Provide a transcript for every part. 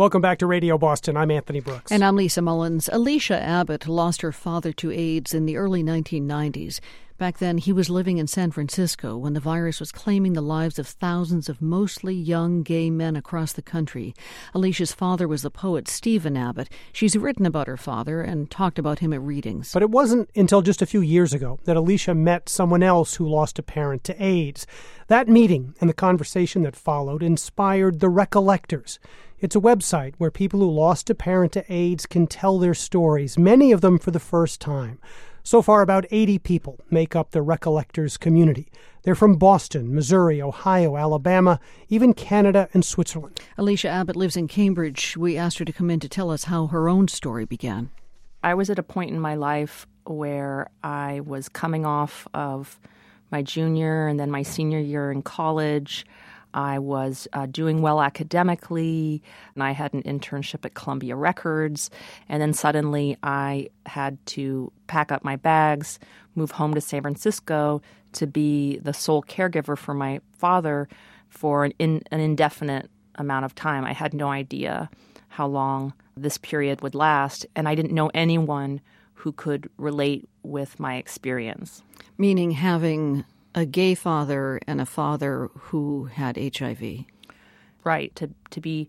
Welcome back to Radio Boston. I'm Anthony Brooks. And I'm Lisa Mullins. Alicia Abbott lost her father to AIDS in the early 1990s. Back then, he was living in San Francisco when the virus was claiming the lives of thousands of mostly young gay men across the country. Alicia's father was the poet Stephen Abbott. She's written about her father and talked about him at readings. But it wasn't until just a few years ago that Alicia met someone else who lost a parent to AIDS. That meeting and the conversation that followed inspired The Recollectors. It's a website where people who lost a parent to AIDS can tell their stories, many of them for the first time. So far, about 80 people make up the Recollectors community. They're from Boston, Missouri, Ohio, Alabama, even Canada and Switzerland. Alicia Abbott lives in Cambridge. We asked her to come in to tell us how her own story began. I was at a point in my life where I was coming off of my junior and then my senior year in college. I was doing well academically, and I had an internship at Columbia Records. And then suddenly I had to pack up my bags, move home to San Francisco to be the sole caregiver for my father for an indefinite amount of time. I had no idea how long this period would last, and I didn't know anyone who could relate with my experience. Meaning having a gay father and a father who had HIV. Right, to be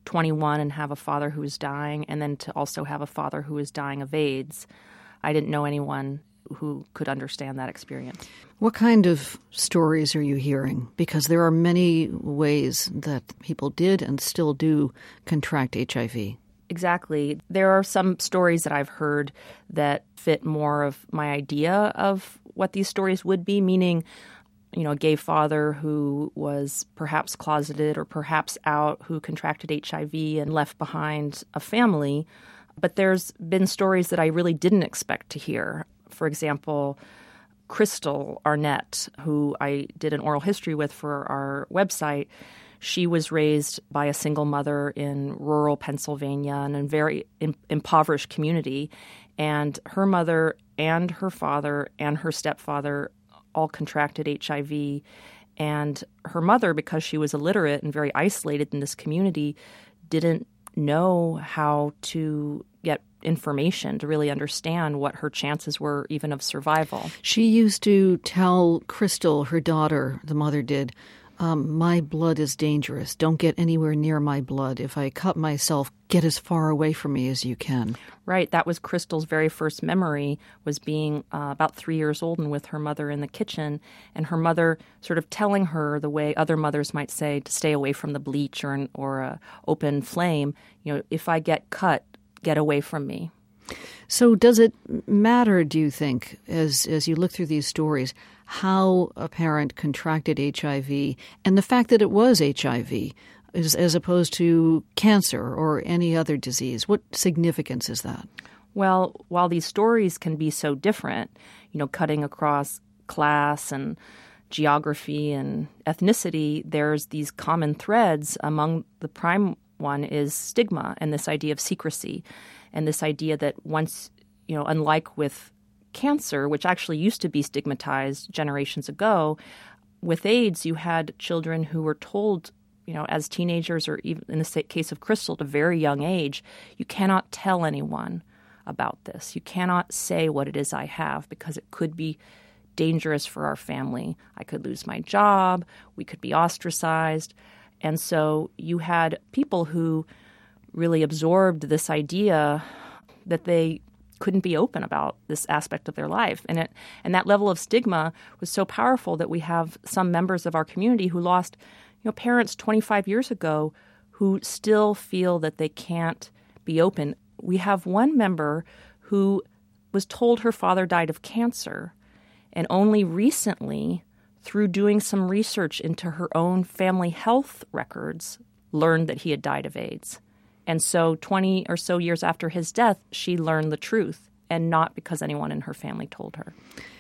21 and have a father who was dying, and then to also have a father who was dying of AIDS. I didn't know anyone who could understand that experience. What kind of stories are you hearing? Because there are many ways that people did and still do contract HIV. Exactly. There are some stories that I've heard that fit more of my idea of what these stories would be, meaning, a gay father who was perhaps closeted or perhaps out, who contracted HIV and left behind a family. But there's been stories that I really didn't expect to hear. For example, Crystal Arnett, who I did an oral history with for our website. She was raised by a single mother in rural Pennsylvania in a very impoverished community. And her mother and her father and her stepfather all contracted HIV. And her mother, because she was illiterate and very isolated in this community, didn't know how to get information to really understand what her chances were even of survival. She used to tell Crystal, her daughter, the mother did, my blood is dangerous. Don't get anywhere near my blood. If I cut myself, get as far away from me as you can. Right. That was Crystal's very first memory, was being about 3 years old and with her mother in the kitchen, and her mother sort of telling her the way other mothers might say to stay away from the bleach or a open flame. If I get cut, get away from me. So does it matter, do you think, as you look through these stories, how a parent contracted HIV and the fact that it was HIV as opposed to cancer or any other disease? What significance is that? Well, while these stories can be so different, cutting across class and geography and ethnicity, there's these common threads. Among the prime one is stigma and this idea of secrecy. And this idea that once, unlike with cancer, which actually used to be stigmatized generations ago, with AIDS, you had children who were told, as teenagers or even in the case of Crystal, at a very young age, you cannot tell anyone about this. You cannot say what it is I have because it could be dangerous for our family. I could lose my job. We could be ostracized. And so you had people who really absorbed this idea that they couldn't be open about this aspect of their life. And that level of stigma was so powerful that we have some members of our community who lost, parents 25 years ago who still feel that they can't be open. We have one member who was told her father died of cancer, and only recently, through doing some research into her own family health records, learned that he had died of AIDS. And so 20 or so years after his death, she learned the truth, and not because anyone in her family told her.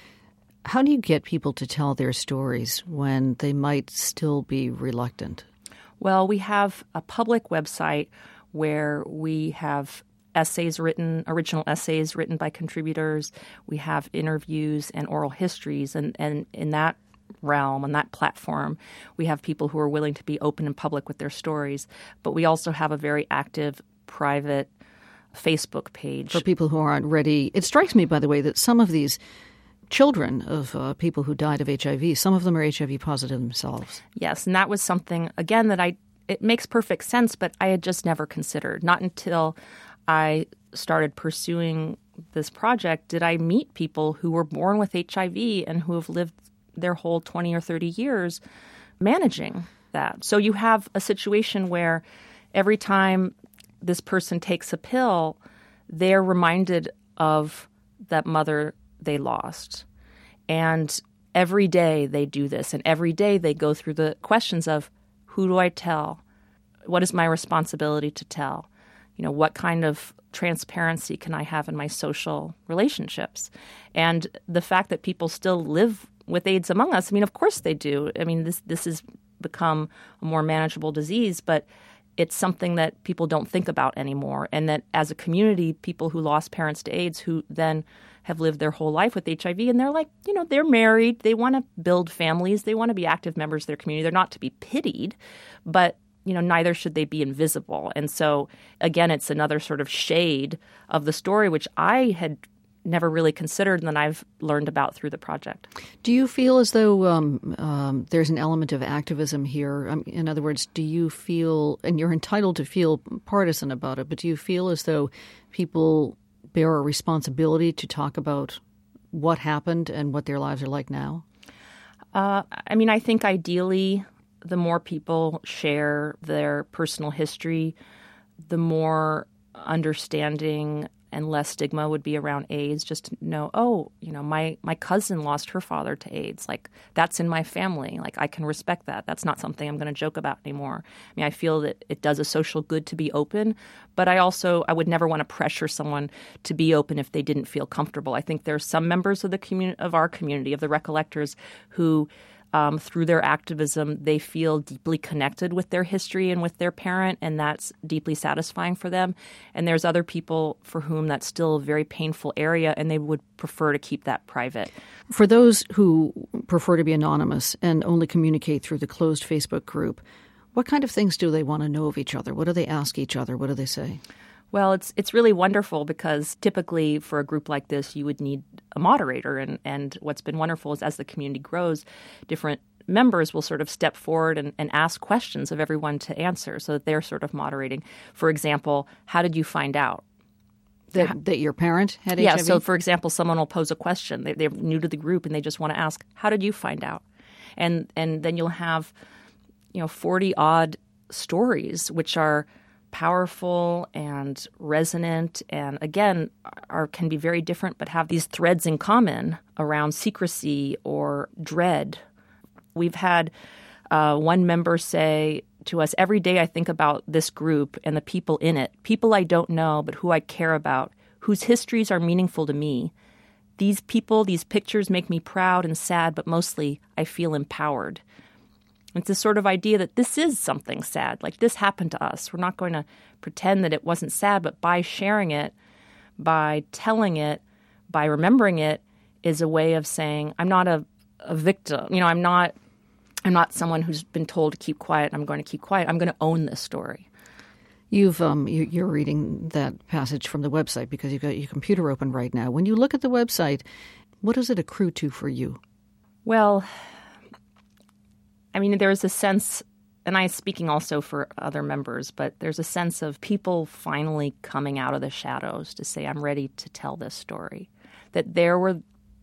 How do you get people to tell their stories when they might still be reluctant? Well, we have a public website where we have original essays written by contributors. We have interviews and oral histories. And in that realm, on that platform. We have people who are willing to be open and public with their stories, but we also have a very active private Facebook page. For people who aren't ready, it strikes me, by the way, that some of these children of people who died of HIV, some of them are HIV positive themselves. Yes, and that was something, again, that it makes perfect sense, but I had just never considered. Not until I started pursuing this project did I meet people who were born with HIV and who have lived their whole 20 or 30 years managing that. So you have a situation where every time this person takes a pill, they're reminded of that mother they lost. And every day they do this, and every day they go through the questions of, who do I tell? What is my responsibility to tell? What kind of transparency can I have in my social relationships? And the fact that people still live with AIDS among us, of course they do. This has become a more manageable disease, but it's something that people don't think about anymore. And that as a community, people who lost parents to AIDS who then have lived their whole life with HIV, and they're like, they're married, they want to build families, they want to be active members of their community. They're not to be pitied, but neither should they be invisible. And so, again, it's another sort of shade of the story, which I had never really considered and that I've learned about through the project. Do you feel as though there's an element of activism here? In other words, do you feel, and you're entitled to feel partisan about it, but do you feel as though people bear a responsibility to talk about what happened and what their lives are like now? I think ideally the more people share their personal history, the more understanding and less stigma would be around AIDS. Just to know, my cousin lost her father to AIDS. Like, that's in my family. Like, I can respect that. That's not something I'm going to joke about anymore. I feel that it does a social good to be open, but I would never want to pressure someone to be open if they didn't feel comfortable. I think there are some members of our community, of the Recollectors, who through their activism, they feel deeply connected with their history and with their parent, and that's deeply satisfying for them. And there's other people for whom that's still a very painful area, and they would prefer to keep that private. For those who prefer to be anonymous and only communicate through the closed Facebook group, what kind of things do they want to know of each other? What do they ask each other? What do they say? Well, it's really wonderful because typically for a group like this, you would need a moderator. And what's been wonderful is as the community grows, different members will sort of step forward and ask questions of everyone to answer so that they're sort of moderating. For example, how did you find out? That your parent had HIV? Yeah, so for example, someone will pose a question. They're new to the group and they just want to ask, how did you find out? And then you'll have 40-odd stories which are powerful and resonant and, again, can be very different but have these threads in common around secrecy or dread. We've had one member say to us, every day I think about this group and the people in it, people I don't know but who I care about, whose histories are meaningful to me. These people, these pictures make me proud and sad, but mostly I feel empowered. It's this sort of idea that this is something sad, like this happened to us. We're not going to pretend that it wasn't sad, but by sharing it, by telling it, by remembering it is a way of saying, I'm not a victim. I'm not someone who's been told to keep quiet. I'm going to keep quiet. I'm going to own this story. You're reading that passage from the website because you've got your computer open right now. When you look at the website, what does it accrue to for you? Well, there's a sense, and I'm speaking also for other members, but there's a sense of people finally coming out of the shadows to say, I'm ready to tell this story. That there were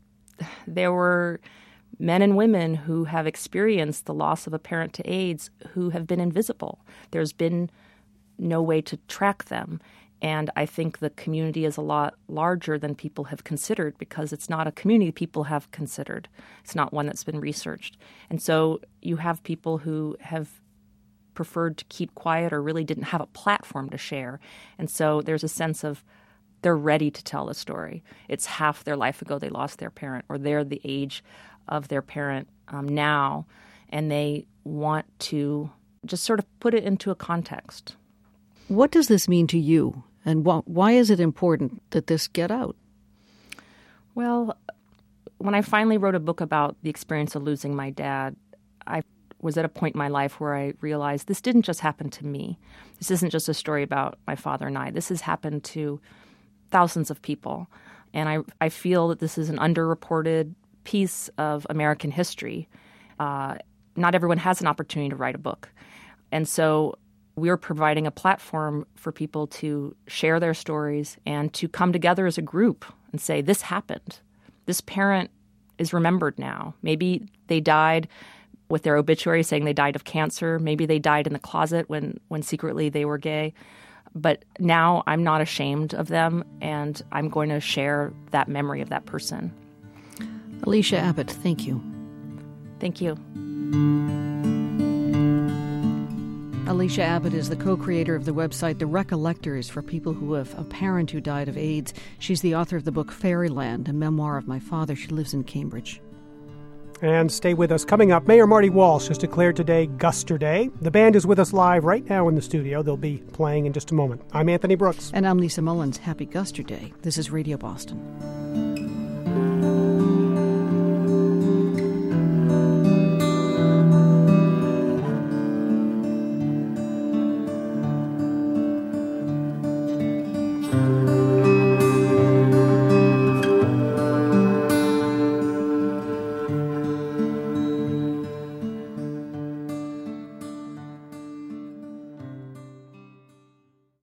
men and women who have experienced the loss of a parent to AIDS who have been invisible. There's been no way to track them. And I think the community is a lot larger than people have considered because it's not a community people have considered. It's not one that's been researched. And so you have people who have preferred to keep quiet or really didn't have a platform to share. And so there's a sense of they're ready to tell the story. It's half their life ago they lost their parent, or they're the age of their parent now, and they want to just sort of put it into a context. What does this mean to you, and why is it important that this get out? Well, when I finally wrote a book about the experience of losing my dad, I was at a point in my life where I realized this didn't just happen to me. This isn't just a story about my father and I. This has happened to thousands of people. And I feel that this is an underreported piece of American history. Not everyone has an opportunity to write a book. And so we're providing a platform for people to share their stories and to come together as a group and say, this happened. This parent is remembered now. Maybe they died with their obituary saying they died of cancer. Maybe they died in the closet when secretly they were gay. But now I'm not ashamed of them, and I'm going to share that memory of that person. Alicia Abbott, thank you. Thank you. Alicia Abbott is the co-creator of the website The Recollectors for people who have a parent who died of AIDS. She's the author of the book Fairyland, a memoir of my father. She lives in Cambridge. And stay with us. Coming up, Mayor Marty Walsh has declared today Guster Day. The band is with us live right now in the studio. They'll be playing in just a moment. I'm Anthony Brooks. And I'm Lisa Mullins. Happy Guster Day. This is Radio Boston.